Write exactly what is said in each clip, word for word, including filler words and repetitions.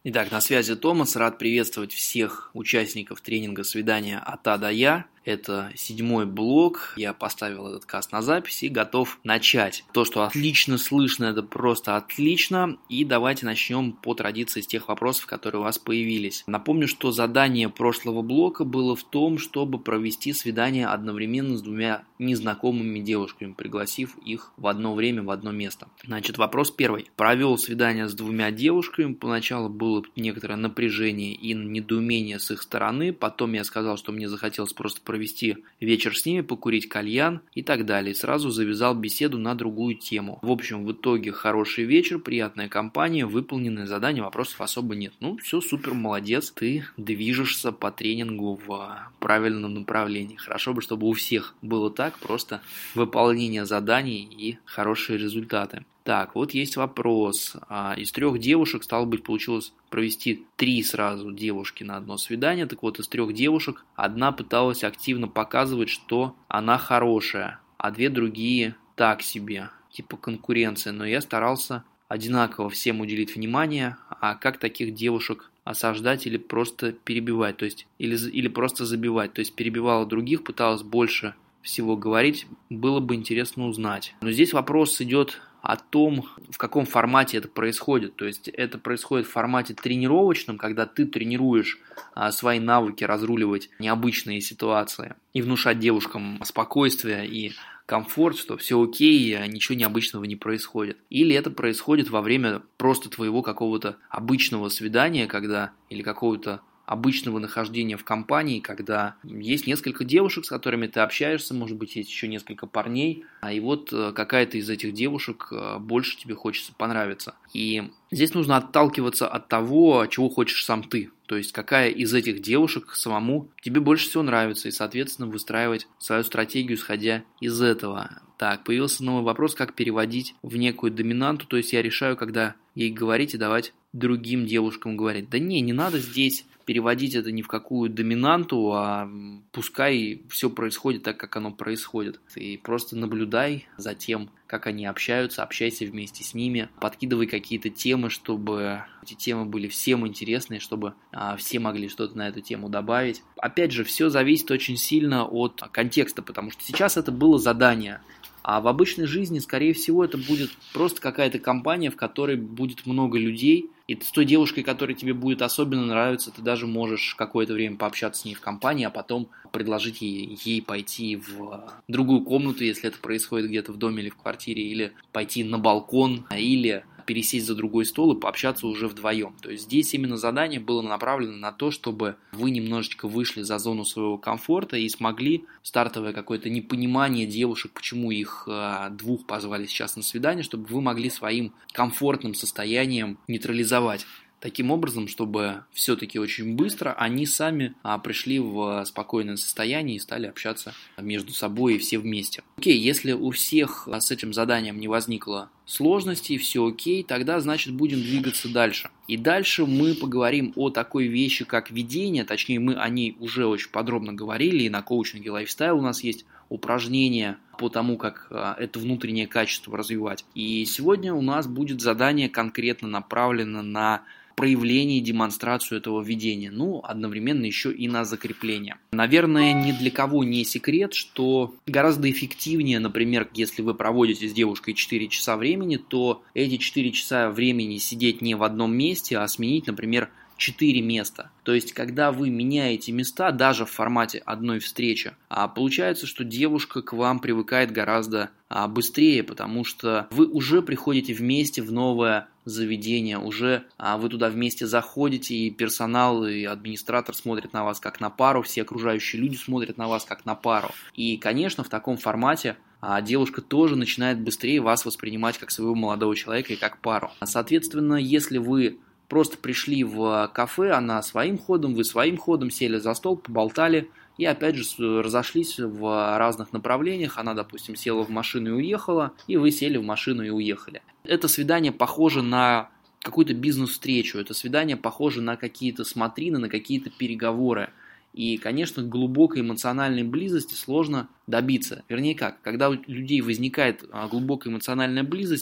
Итак, на связи Томас. Рад приветствовать всех участников тренинга «Свидание от А до Я». Это седьмой блок. Я поставил этот каст на запись и готов начать. То, что отлично слышно, это просто отлично. И давайте начнем по традиции с тех вопросов, которые у вас появились. Напомню, что задание прошлого блока было в том, чтобы провести свидание одновременно с двумя незнакомыми девушками, пригласив их в одно время, в одно место. Значит, вопрос первый. Провел свидание с двумя девушками. Поначалу было некоторое напряжение и недоумение с их стороны. Потом я сказал, что мне захотелось просто провести вечер с ними, покурить кальян и так далее. Сразу завязал беседу на другую тему. В общем, в итоге хороший вечер, приятная компания, выполненное задание, вопросов особо нет. Ну, все, супер, молодец, ты движешься по тренингу в правильном направлении. Хорошо бы, чтобы у всех было так, просто выполнение заданий и хорошие результаты. Так, вот есть вопрос. Из трех девушек, стало быть, получилось провести три сразу девушки на одно свидание. Так вот, из трех девушек одна пыталась активно показывать, что она хорошая, а две другие так себе, типа конкуренция. Но я старался одинаково всем уделить внимание. А как таких девушек осаждать или просто перебивать, то есть или, или просто забивать? То есть перебивала других, пыталась больше всего говорить, было бы интересно узнать. Но здесь вопрос идет о том, в каком формате это происходит. То есть это происходит в формате тренировочном, когда ты тренируешь а, свои навыки разруливать необычные ситуации и внушать девушкам спокойствие и комфорт, что все окей, ничего необычного не происходит. Или это происходит во время просто твоего какого-то обычного свидания, когда или какого-то обычного нахождения в компании, когда есть несколько девушек, с которыми ты общаешься, может быть, есть еще несколько парней, а и вот какая-то из этих девушек больше тебе хочется понравиться. И здесь нужно отталкиваться от того, чего хочешь сам ты. То есть, какая из этих девушек самому тебе больше всего нравится, и, соответственно, выстраивать свою стратегию, исходя из этого. Так, появился новый вопрос, как переводить в некую доминанту, то есть я решаю, когда ей говорить и давать другим девушкам говорить. Да не, не надо здесь переводить это ни в какую доминанту, а пускай все происходит так, как оно происходит. И просто наблюдай за тем, как они общаются, общайся вместе с ними, подкидывай какие-то темы, чтобы эти темы были всем интересны, чтобы а, все могли что-то на эту тему добавить. Опять же, все зависит очень сильно от контекста, потому что сейчас это было задание. А в обычной жизни, скорее всего, это будет просто какая-то компания, в которой будет много людей. И с той девушкой, которая тебе будет особенно нравиться, ты даже можешь какое-то время пообщаться с ней в компании, а потом предложить ей, ей пойти в другую комнату, если это происходит где-то в доме или в квартире, или пойти на балкон, или пересесть за другой стол и пообщаться уже вдвоем. То есть здесь именно задание было направлено на то, чтобы вы немножечко вышли за зону своего комфорта и смогли стартовое какое-то непонимание девушек, почему их э, двух позвали сейчас на свидание, чтобы вы могли своим комфортным состоянием нейтрализовать. Таким образом, чтобы все-таки очень быстро они сами а, пришли в спокойное состояние и стали общаться между собой и все вместе. Окей, если у всех с этим заданием не возникло сложностей, все окей, тогда, значит, будем двигаться дальше. И дальше мы поговорим о такой вещи, как ведение, точнее, мы о ней уже очень подробно говорили, и на коучинге Lifestyle у нас есть упражнения по тому, как это внутреннее качество развивать. И сегодня у нас будет задание конкретно направлено на проявление и демонстрацию этого ведения, ну, одновременно еще и на закрепление. Наверное, ни для кого не секрет, что гораздо эффективнее, например, если вы проводите с девушкой четыре часа времени, то эти четыре часа времени сидеть не в одном месте, а сменить, например, четыре места. То есть, когда вы меняете места, даже в формате одной встречи, получается, что девушка к вам привыкает гораздо быстрее, потому что вы уже приходите вместе в новое заведение, уже вы туда вместе заходите, и персонал, и администратор смотрят на вас как на пару, все окружающие люди смотрят на вас как на пару. И, конечно, в таком формате девушка тоже начинает быстрее вас воспринимать как своего молодого человека и как пару. Соответственно, если вы просто пришли в кафе, она своим ходом, вы своим ходом, сели за стол, поболтали и опять же разошлись в разных направлениях. Она, допустим, села в машину и уехала, и вы сели в машину и уехали. Это свидание похоже на какую-то бизнес-встречу, это свидание похоже на какие-то смотрины, на какие-то переговоры. И, конечно, глубокой эмоциональной близости сложно добиться. Вернее как, когда у людей возникает глубокая эмоциональная близость,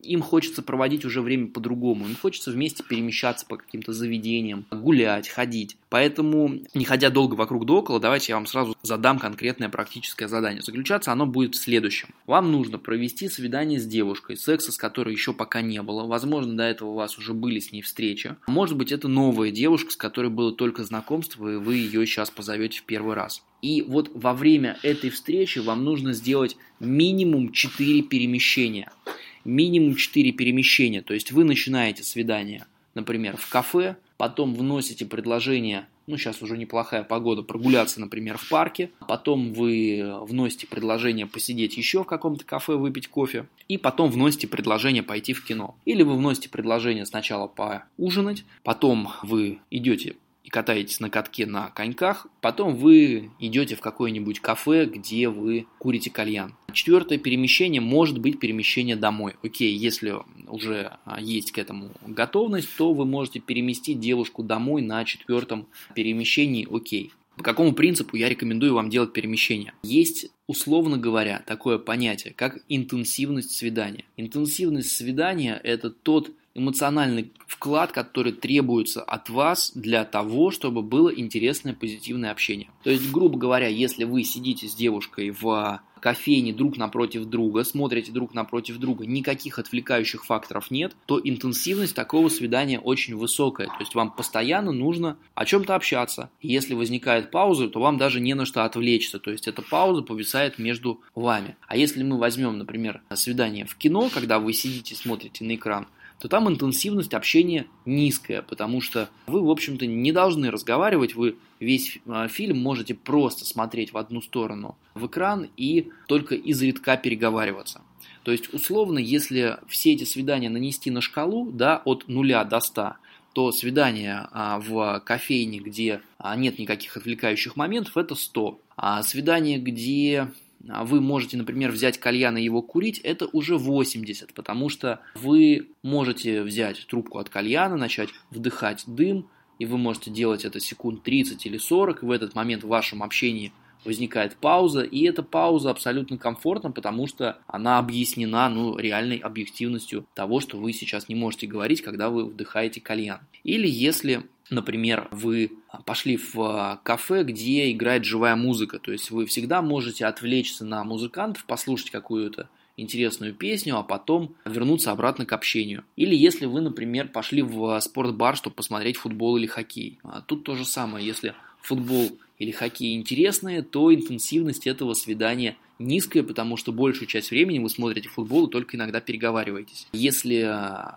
им хочется проводить уже время по-другому, им хочется вместе перемещаться по каким-то заведениям, гулять, ходить. Поэтому, не ходя долго вокруг да около, давайте я вам сразу задам конкретное практическое задание. Заключаться оно будет в следующем. Вам нужно провести свидание с девушкой, секса с которой еще пока не было. Возможно, до этого у вас уже были с ней встречи. Может быть, это новая девушка, с которой было только знакомство, и вы ее сейчас позовете в первый раз. И вот во время этой встречи вам нужно сделать минимум четыре перемещения. Минимум четыре перемещения. То есть вы начинаете свидание, например, в кафе, потом вносите предложение, ну сейчас уже неплохая погода, прогуляться, например, в парке, потом вы вносите предложение посидеть еще в каком-то кафе, выпить кофе, и потом вносите предложение пойти в кино. Или вы вносите предложение сначала поужинать, потом вы идете и катаетесь на катке на коньках, потом вы идете в какое-нибудь кафе, где вы курите кальян. Четвертое перемещение может быть перемещение домой. Окей, если уже есть к этому готовность, то вы можете переместить девушку домой на четвертом перемещении. Окей. По какому принципу я рекомендую вам делать перемещение? Есть, условно говоря, такое понятие, как интенсивность свидания. Интенсивность свидания – это тот эмоциональный вклад, который требуется от вас для того, чтобы было интересное позитивное общение. То есть, грубо говоря, если вы сидите с девушкой в кофейне друг напротив друга, смотрите друг напротив друга, никаких отвлекающих факторов нет, то интенсивность такого свидания очень высокая. То есть вам постоянно нужно о чем-то общаться. Если возникает пауза, то вам даже не на что отвлечься. То есть эта пауза повисает между вами. А если мы возьмем, например, свидание в кино, когда вы сидите и смотрите на экран, то там интенсивность общения низкая, потому что вы, в общем-то, не должны разговаривать, вы весь фильм можете просто смотреть в одну сторону в экран и только изредка переговариваться. То есть, условно, если все эти свидания нанести на шкалу, да, от нуля до ста, то свидание в кофейне, где нет никаких отвлекающих моментов, это сто. А свидание, где вы можете, например, взять кальян и его курить, это уже восемьдесят, потому что вы можете взять трубку от кальяна, начать вдыхать дым, и вы можете делать это секунд тридцать или сорок, и в этот момент в вашем общении возникает пауза, и эта пауза абсолютно комфортна, потому что она объяснена ну, реальной объективностью того, что вы сейчас не можете говорить, когда вы вдыхаете кальян. Или если, например, вы пошли в кафе, где играет живая музыка, то есть вы всегда можете отвлечься на музыкантов, послушать какую-то интересную песню, а потом вернуться обратно к общению. Или если вы, например, пошли в спортбар, чтобы посмотреть футбол или хоккей. Тут то же самое, если футбол или хоккей интересные, то интенсивность этого свидания низкая, потому что большую часть времени вы смотрите футбол и только иногда переговариваетесь. Если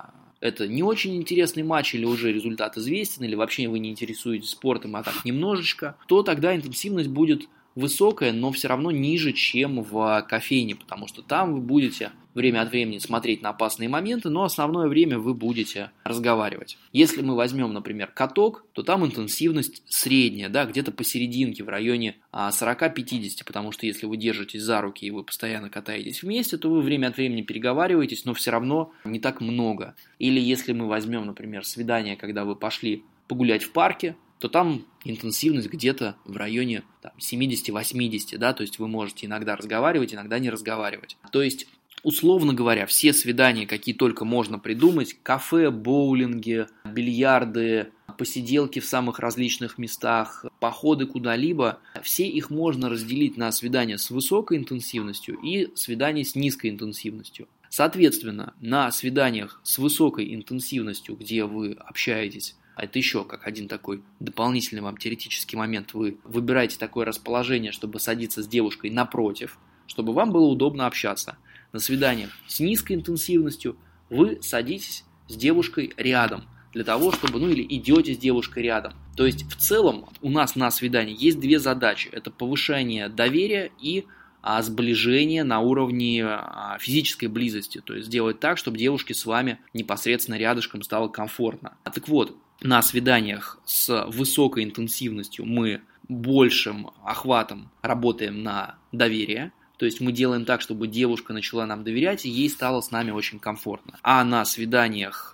это не очень интересный матч, или уже результат известен, или вообще вы не интересуетесь спортом, а так немножечко, то тогда интенсивность будет высокая, но все равно ниже, чем в кофейне, потому что там вы будете время от времени смотреть на опасные моменты, но основное время вы будете разговаривать. Если мы возьмем, например, каток, то там интенсивность средняя, да, где-то посерединке, в районе сорок-пятьдесят, потому что если вы держитесь за руки и вы постоянно катаетесь вместе, то вы время от времени переговариваетесь, но все равно не так много. Или если мы возьмем, например, свидание, когда вы пошли погулять в парке, то там интенсивность где-то в районе семьдесят-восемьдесят, да, то есть вы можете иногда разговаривать, иногда не разговаривать. То есть, условно говоря, все свидания, какие только можно придумать, кафе, боулинги, бильярды, посиделки в самых различных местах, походы куда-либо, все их можно разделить на свидания с высокой интенсивностью и свидания с низкой интенсивностью. Соответственно, на свиданиях с высокой интенсивностью, где вы общаетесь, а это еще как один такой дополнительный вам теоретический момент, вы выбираете такое расположение, чтобы садиться с девушкой напротив, чтобы вам было удобно общаться. На свиданиях с низкой интенсивностью вы садитесь с девушкой рядом, для того, чтобы, ну или идете с девушкой рядом. То есть в целом у нас на свидании есть две задачи. Это повышение доверия и а, сближение на уровне а, физической близости. То есть сделать так, чтобы девушке с вами непосредственно рядышком стало комфортно. А так вот, на свиданиях с высокой интенсивностью мы большим охватом работаем на доверие. То есть мы делаем так, чтобы девушка начала нам доверять, и ей стало с нами очень комфортно. А на свиданиях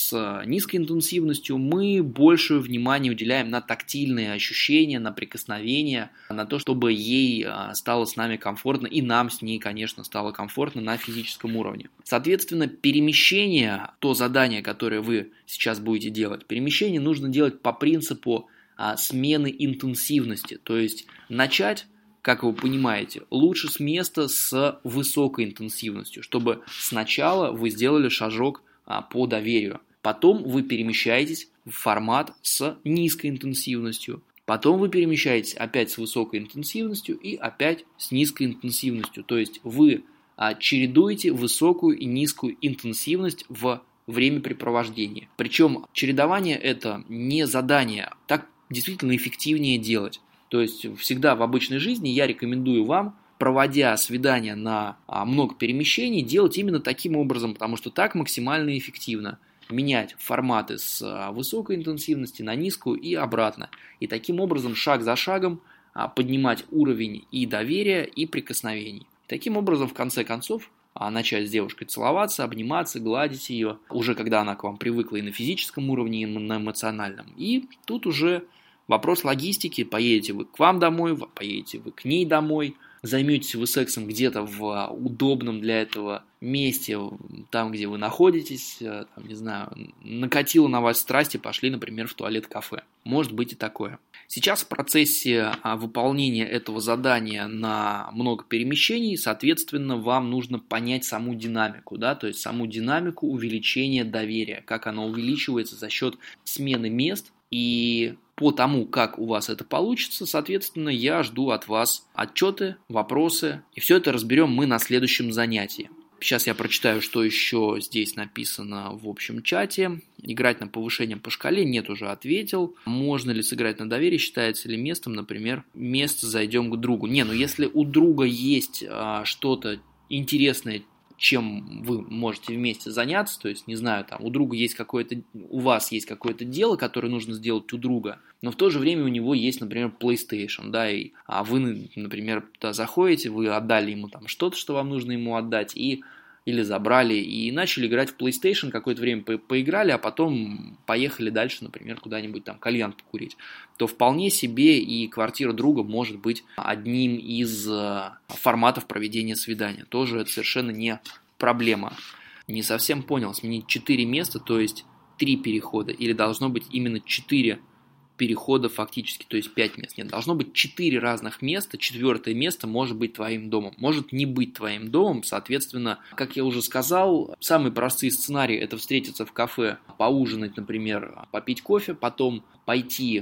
с низкой интенсивностью мы большее внимание уделяем на тактильные ощущения, на прикосновения, на то, чтобы ей стало с нами комфортно, и нам с ней, конечно, стало комфортно на физическом уровне. Соответственно, перемещение, то задание, которое вы сейчас будете делать, перемещение нужно делать по принципу смены интенсивности. То есть начать, как вы понимаете, лучше с места с высокой интенсивностью, чтобы сначала вы сделали шажок по доверию. Потом вы перемещаетесь в формат с низкой интенсивностью. Потом вы перемещаетесь опять с высокой интенсивностью и опять с низкой интенсивностью. То есть вы чередуете высокую и низкую интенсивность в времяпрепровождении. Причем чередование это не задание, так действительно эффективнее делать. То есть всегда в обычной жизни я рекомендую вам, проводя свидания на много перемещений, делать именно таким образом, потому что так максимально эффективно. Менять форматы с высокой интенсивности на низкую и обратно. И таким образом шаг за шагом поднимать уровень и доверия, и прикосновений. Таким образом, в конце концов, начать с девушкой целоваться, обниматься, гладить ее, уже когда она к вам привыкла и на физическом уровне, и на эмоциональном. И тут уже вопрос логистики, поедете вы к вам домой, поедете вы к ней домой, займетесь вы сексом где-то в удобном для этого месте, там, где вы находитесь, там, не знаю, накатило на вас страсти, пошли, например, в туалет-кафе. Может быть и такое. Сейчас в процессе выполнения этого задания на много перемещений, соответственно, вам нужно понять саму динамику, да, то есть саму динамику увеличения доверия, как она увеличивается за счет смены мест. И по тому, как у вас это получится, соответственно, я жду от вас отчеты, вопросы, и все это разберем мы на следующем занятии. Сейчас я прочитаю, что еще здесь написано в общем чате. Играть на повышение по шкале, нет, уже ответил. Можно ли сыграть на доверие, считается ли местом, например, место зайдем к другу. Не, ну если у друга есть а, что-то интересное, чем вы можете вместе заняться, то есть, не знаю, там, у друга есть какое-то, у вас есть какое-то дело, которое нужно сделать у друга, но в то же время у него есть, например, PlayStation, да, и, а вы, например, туда заходите, вы отдали ему там что-то, что вам нужно ему отдать, и или забрали, и начали играть в PlayStation, какое-то время по- поиграли, а потом поехали дальше, например, куда-нибудь там кальян покурить, то вполне себе и квартира друга может быть одним из форматов проведения свидания. Тоже это совершенно не проблема. Не совсем понял, сменить четыре места, то есть три перехода, или должно быть именно четыре перехода фактически, то есть пять мест. Нет, должно быть четыре разных места, четвертое место может быть твоим домом, может не быть твоим домом, соответственно, как я уже сказал, самые простые сценарии это встретиться в кафе, поужинать, например, попить кофе, потом пойти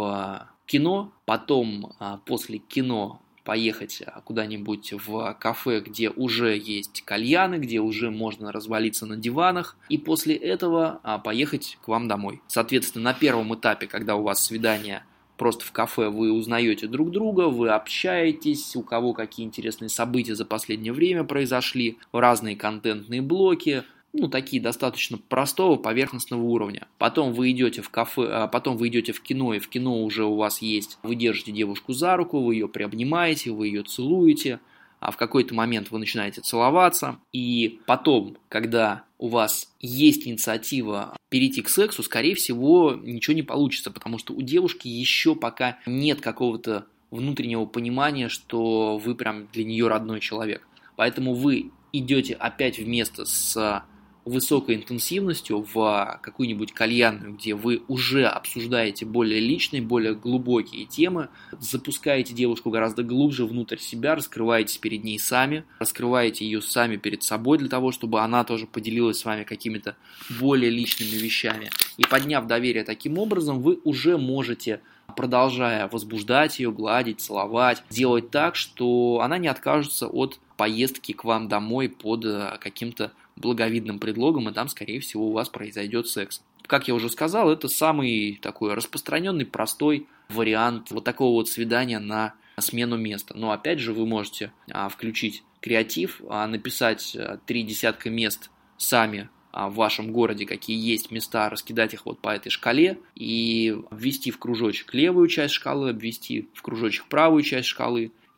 в кино, потом после кино поехать куда-нибудь в кафе, где уже есть кальяны, где уже можно развалиться на диванах, и после этого поехать к вам домой. Соответственно, на первом этапе, когда у вас свидание просто в кафе, вы узнаете друг друга, вы общаетесь, у кого какие интересные события за последнее время произошли, разные контентные блоки, ну, такие достаточно простого поверхностного уровня. Потом вы идете в кафе, потом вы идете в кино, и в кино уже у вас есть, вы держите девушку за руку, вы ее приобнимаете, вы ее целуете, а в какой-то момент вы начинаете целоваться, и потом, когда у вас есть инициатива перейти к сексу, скорее всего, ничего не получится, потому что у девушки еще пока нет какого-то внутреннего понимания, что вы прям для нее родной человек. Поэтому вы идете опять вместо с высокой интенсивностью в какую-нибудь кальянную, где вы уже обсуждаете более личные, более глубокие темы, запускаете девушку гораздо глубже внутрь себя, раскрываетесь перед ней сами, раскрываете ее сами перед собой для того, чтобы она тоже поделилась с вами какими-то более личными вещами. И подняв доверие таким образом, вы уже можете, продолжая возбуждать ее, гладить, целовать, делать так, что она не откажется от поездки к вам домой под каким-то благовидным предлогом, и там, скорее всего, у вас произойдет секс. Как я уже сказал, это самый такой распространенный, простой вариант вот такого вот свидания на смену места. Но опять же, вы можете а, включить креатив, а, написать а, три десятка мест сами а, в вашем городе, какие есть места, раскидать их вот по этой шкале и ввести в кружочек левую часть шкалы, обвести в кружочек правую часть шкалы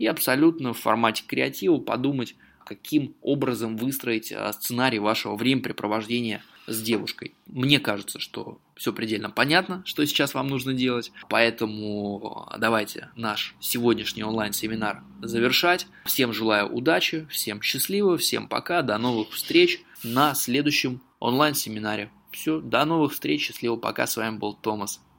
и абсолютно в формате креатива подумать, каким образом выстроить сценарий вашего времяпрепровождения с девушкой. Мне кажется, что все предельно понятно, что сейчас вам нужно делать, поэтому давайте наш сегодняшний онлайн-семинар завершать. Всем желаю удачи, всем счастливо, всем пока, до новых встреч на следующем онлайн-семинаре. Все, до новых встреч, счастливо, пока, с вами был Томас.